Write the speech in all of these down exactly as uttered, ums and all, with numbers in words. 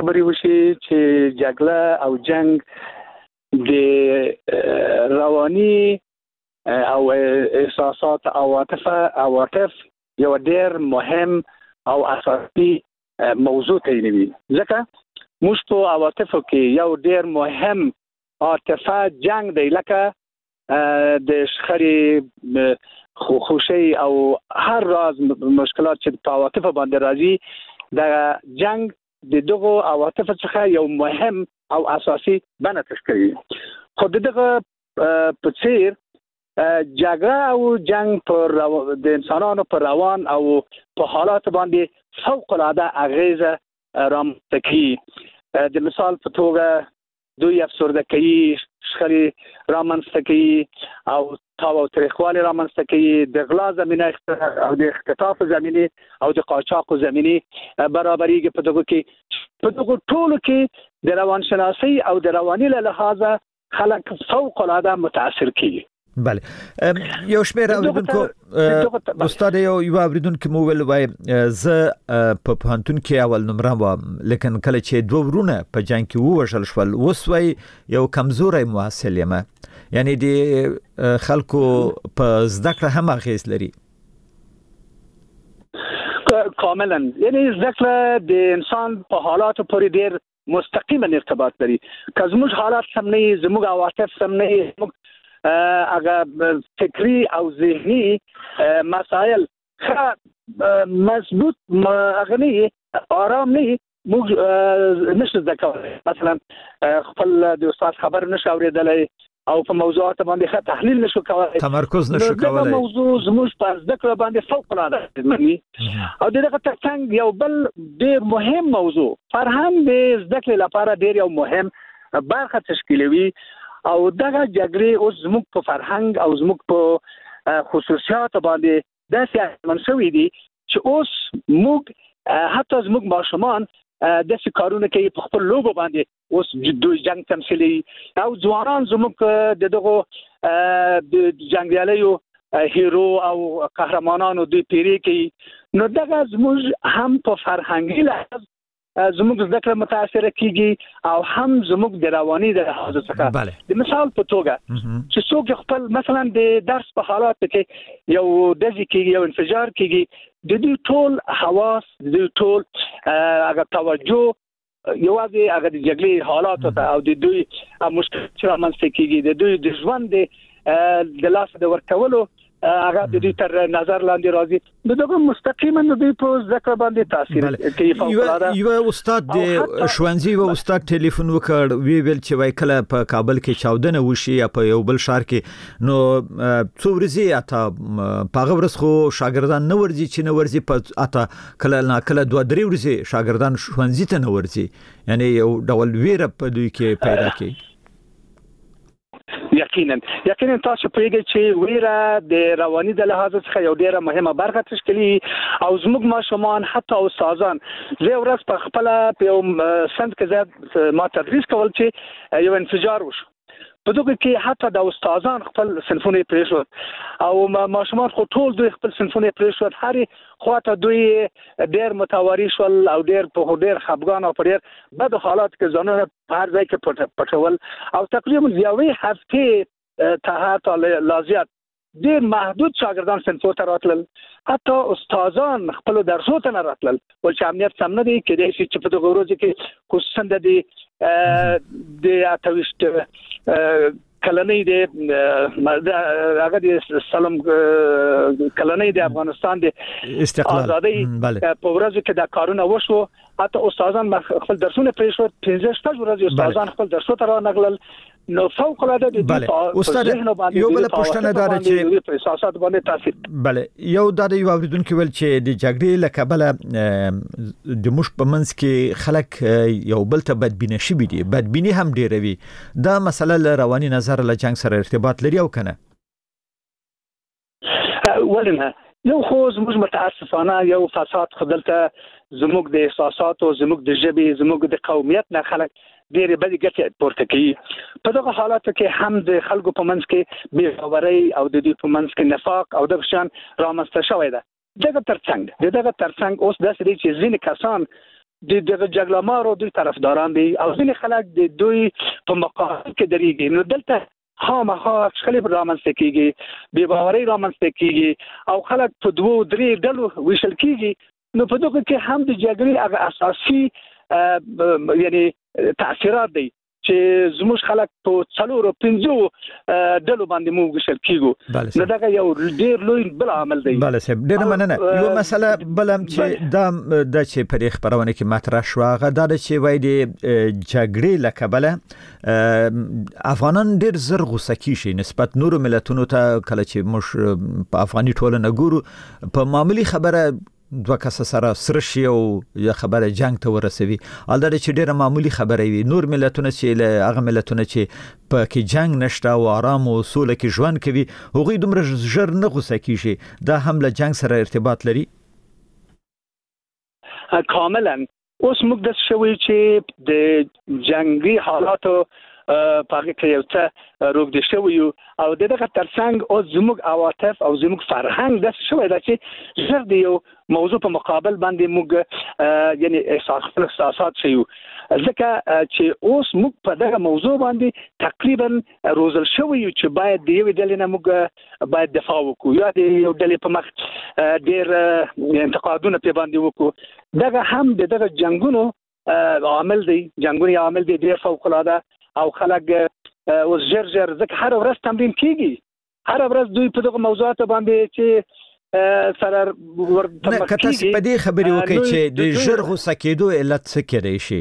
خبرې وشي چې جګړه او جنگ د رواني او احساسات او عاطفه او عاطف یو ډېر مهم او اساسي موضوع تعینوي ځکه موږ په عواطفو کې یو ډېر مهم عاطفه جنگ دی لکه د شخړې خوشي او هر راز مشکلات چې په عواطفو باندې راځي د جنگ د دغه عواطفو څخه یو مهم او اساسي بڼه تشکیل کوي خو دغه په څیر جګړه او جنگ پر د انسانانو پر روان او په حالات باندې فوق العاده اغیزه رامنځته کوي د مثال په توګه دوی افسردګي شخړې رامنځته کوي او تاو او تاریخوالي رامنځته کوي د غلا زمینه او د اختطاف زمینه او د قاچاق زمینه برابرېږي په دغه کې په دغه ټولو کې د روانشناسي او د رواني له لحاظه خلک فوق العاده متاثر کیږي. بله یو شمیر اوریدونکو استاد یو یو اوریدونکو مو ویل وای زه په پوهنتون کې اول نمره وم لیکن کله چې دوه ورونه په جنگ کې ووژل شول اوس وای یو کمزوري محصل یم یعنی د خلکو په زده کړه هم اغیز لري. کاملا یعنی زده کړه د انسان په حالاتو پورې ډېر مستقیما ارتباط لري که زموږ حالات سم نه زموږ عواطف سم نه اگر فکری او ذهنی مسائل مضبوط اغنی آرام نه موږ نشو ذکر مثلا خپل د استاد خبر نشو اوریدلای او په موضوعات باندې ښه تحلیل نشو کولای تمرکز نشو کولای دا موضوع زموږ په ذکر باندې فوق العاده معنی او دغه ترڅنګ یو بل ډیر مهم موضوع فرهنګ د ذکر لپاره ډیر یو مهم برخه تشکیلوي او دغه جګړې اوس زموږ په فرهنګ او زموږ په خصوصیات باندې داسې منشوي دي چې اوس موږ حتی زموږ ماشومان داسې کارونه کوي په خپل لوبو باندې اوس دوی جنگ تمثیلي او ځوانان زموږ دغه د جنگیالیو هیرو او قهرمانانو دوی پیری کوي نو دغه زموږ هم په فرهنګي لحاظ زموږ ذکر متاثر کیږي او هم زموږ د رواني د لحاظ څخه د مثال په توګه چې څوک خپل مثلا د درس په حالات کې یو دځي کیږي یو انفجار کیږي د دې ټول حواس د دې ټول هغه توجه یوازې هغه د جګړې حالات او د دوی مشکل چې رامنځته کیږي د دوی د ژوند د لاس د ورکولو هغه د دې تر نظر لاندې راځي دغه مستقیما د دې په ذکر باندې تاثیر کوي فوق العاده. یو استاد د شوانزي و استاد ټلیفون وکړ وی ویل چې وای کله په کابل کې چاودنه وشي یا په یو بل ښار کې نو څو ورځې اته په غوړس خو شاګردان نه ورځي چې نه ورځي په اته کله نه کله دوه درې ورځې شاګردان شوانزي ته نه ورځي یعنی یو ډول ویره په دوی کې پیدا کوي. یقینا یقینا تاسو پرېږئ چې ویره د رواني د لحاظ څخه یو ډیره مهمه برخه تشکیلي او زموږ ماشومان حتی استادان زه ورځ په خپل په یو سند کې زه ما تدریس کول چې یو انفجار وشو په دغه کې حتی د استادان خپل صنفونه پرېښود او ماشومان خو ټول دوی خپل صنفونه پرېښود هرې خواته دوی ډېر متواري شول او ډېر په ډېر خفګان او په ډېر بد حالات کې ځانونه په هر ځای کې پټول او تقریبا یوې هفتې ته حتی لا زیات ډېر محدود شاګردان صنفو ته راتلل حتی استادان خپل درسو ته نه راتلل ول چې امنیت سم نه دی کېدای شي چې په دغه ورځو کې خصوصا د د اتويشت کلنۍ د هغه د سلام کلنۍ د افغانستان د استقلال آزادۍ په ورځو کې دا کارونه وشو حتی استادان خپل درسونه پرېښود پنځه شپږ ورځې استادان خپل درسو ته رانغلل نو فوق العاده د استاد یو بل پښتنه دار چې احساسات باندې تاثیر بله یو د یو اوریدونکو ول چې د جګړې لکبله د مش په منځ کې خلک یو بل ته بدبینه شي دي بدبینی هم ډیروي دا مسله رواني نظر له جنگ سره ارتباط لري او کنه ولنه یو خو زموږ متاسفانه یو فساد خدلته زموږ د احساسات او زموږ د ژبې زموږ د قومیت نه خلک ډېرې بدې ګټې پورته کوي په دغه حالاتو کې هم د خلکو په منځ کې بې باورۍ او د دوی په منځ کې نفاق او دغه شیان رامنځته شوی ده دغه ترڅنګ دغه ترڅنګ اوس داسې دی چې ځینې کسان د دغه جګړهمارو دوی طرفداران دي او ځینې خلک د دوی په مقابل کې درېږي. نو دلته خامخا شخړې رامنځته کېږي، بې باورۍ رامنځته کېږي او خلک په دوو درې ډلو ویشل کېږي. نو په دغه کې هم د جګړې هغه اساسي یعنی تاثیرات دي چې زموږ خلک په څلورو پنځو ډلو باندې موږ ویشل کېږو. نو دا یو ډېر لوی بل عامل دی. بله صاحب ډېره مننه. یو مسله بل هم چې دا د چې په خبرونه کې مطرح شو هغه دا چې وایي د جګړې له کبله افغانان ډېر زر غوسه کیږي نسبت نورو ملتونو ته. کله چې موږ په افغاني ټولنه ګورو په معمولی خبره دوه کس سره سره شي او یا خبره جنگ ته ورسوي، البته چې ډیره معمولی خبره وي. نور ملتونه چې له هغه ملتونه چې په کې جنگ نشته او آرام او سوله کې ژوند کوي هغوی دومره ژر نه غوسه کیږي. دا هم له جنگ سره ارتباط لري؟ کاملا. اوس موږ د شوی چې د جنگي حالاتو پاګه کې یو څه روغ دي شوی او دغه ترڅنګ او زموږ عواطف او زموږ فرهنګ د شوی دا چې زر دی یو موضوع په مقابل باندې موږ یعنی احساسات شيو ځکه چې اوس موږ په دغه موضوع باندې تقریبا روزل شوی چې باید د یو ډلې نه موږ باید دفاع وکړو یا د یو ډلې په مخ ډېر انتقادونه په باندې وکړو. دغه هم دغه جنگونو عامل دی، جنگونو عامل دی ډېر فوق العاده او خلک اوس ژر ژر ځکه هر ورځ تمرین کیږي، هر ورځ دوی په دغه موضوعات باندې چې سره ورته نه کته په دې خبرې وکړي چې د ژر غوسه کېدو علت څه کېدای شي؟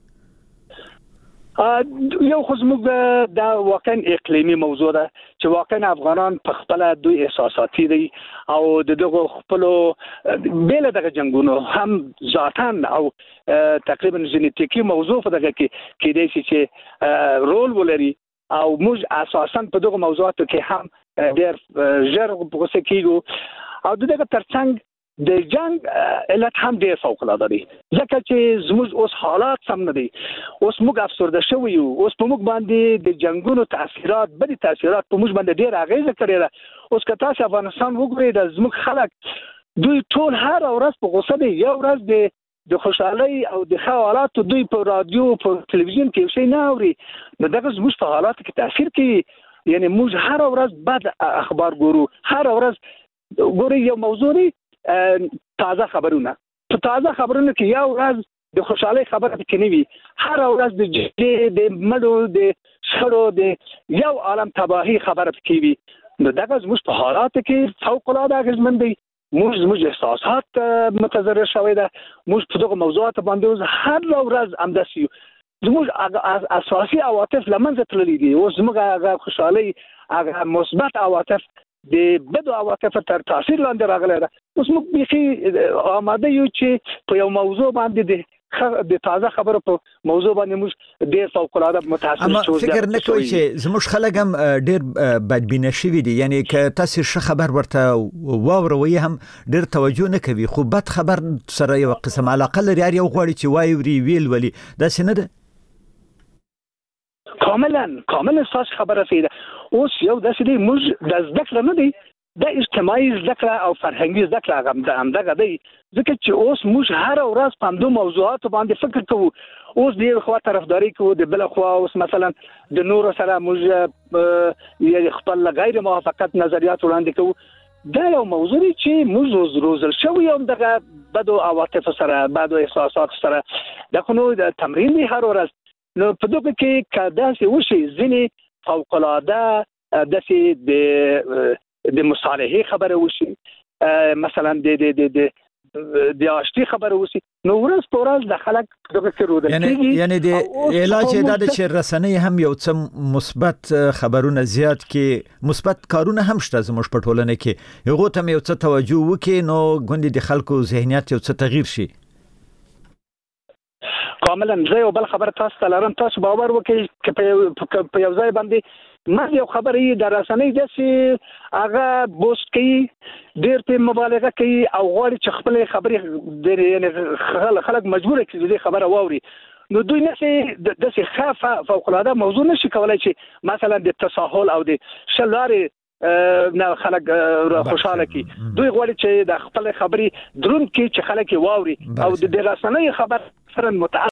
یو خو زموږ دا واقعا اقلیمي موضوع ده چې واقعا افغانان په خپل دوی احساساتي دي او د دغه خپل بیل دغه جنگونو هم ذاتاً او تقریبا ژنیتیکي موضوع په دغه کې کېدای شي چې رول ولري او موږ اساساً په دغه موضوعاتو کې هم ډېر ژر غوسه کېږو او دغه ترڅنګ د جنگ علت هم ډېر فوق العاده دي ځکه چې زموږ اوس حالات سم نه دي. اوس موږ افسرده شوي یو، اوس په موږ باندې د جنگونو تاثیرات بدې تاثیرات په موږ باندې ډېر اغیزه کړې ده. اوس که تاسو افغانستان وګورئ د زموږ خلک دوی ټول هر ورځ په غوسه دي. یو ورځ د د خوشحالي او د حالاتو دوی په رادیو په تلویزیون کې شي نه اوري، نو دغه زموږ په حالاتو کې تاثیر کوي. یعنی موږ هر ورځ بد اخبار ګورو، هر ورځ ګوري یو موضوع دی تازه خبرونه، په تازه خبرونه کې یو ورځ د خوشحالي خبره پکې نه وي، هر ورځ د جګړې د مړو د شخړو د یو عالم تباهي خبره پکې وي. نو دغه زموږ په حالاتو کې فوق العاده اغیزمن دی. موږ زموږ احساسات متضرر شوی ده، موږ په دغه موضوعات باندې هر ورځ همداسې یو. زموږ اساسي عواطف لمنځه تللي دي. اوس زموږ هغه خوشحالي هغه مثبت عواطف د بدو عواطف تر تاثیر لاندې راغلی ده. اوس موږ بیخي آماده یو چې په یو موضوع باندې د د تازه خبرو په موضوع باندې موږ ډېر فوق العاده متاثر شو. اما فکر نه کوئ چې زموږ خلک هم ډېر بدبینه شوي دي؟ یعنی که تاسو ښه خبر ورته واوروي هم ډېر توجه نه کوي، خو بد خبر سره یو قسم علاقه لري، هر یو غواړي چې وایي ویل ولي. داسې نه ده؟ کاملا کاملا اساس خبره سیده. اوس یو داسې دی موږ د زده کړه نه دی، د اجتماعي زده کړه او فرهنګي زده کړه هم دغه دی ځکه چې اوس موږ هر ورځ په همدو موضوعاتو باندې فکر کوو. اوس د یو خوا طرفداري کوو، د بل خوا اوس مثلا د نورو سره موږ خپل غیر موافقت نظریات وړاندې کوو. دا یو موضوع دی چې موږ روزل شوی هم دغه بدو عواطف سره بدو احساسات سره دغه نو د تمرین دی هر ورځ. نو په دغه کې کدا چې وشي ځینې فوق العاده داسې د د مصالحه خبره وشي، مثلا د د د د آشتی خبره وشي، نو ورځ په ورځ د خلک دغه کې رودل کېږي. یعنی د علاج دا چې رسنۍ هم یو څه مثبت خبرونه زیات کې مثبت کارونه هم شته زموږ په ټولنه کې، هغه ته یو څه توجه وکړي نو ګوندې د خلکو ذهنیت یو څه تغییر شي. کاملا زه یو بل خبر تاسو ته لرم، تاسو باور وکړئ چې په یو ځای باندې ما یو خبرې د رسنۍ داسې هغه بوست کوي، ډېر په مبالغه کوي او غواړي چې خپل خبرې یعنی خلک مجبور کړي دې خبره واوري. نو دوی نشي داسې خافه فوق العاده موضوع نشي کولای چې مثلا د تساهل او د شلارې نه خلک خوشاله کی دوی غواړي چې د خپل خبري درون کې چې خلک واوري او د رسنۍ خبر سره متعلق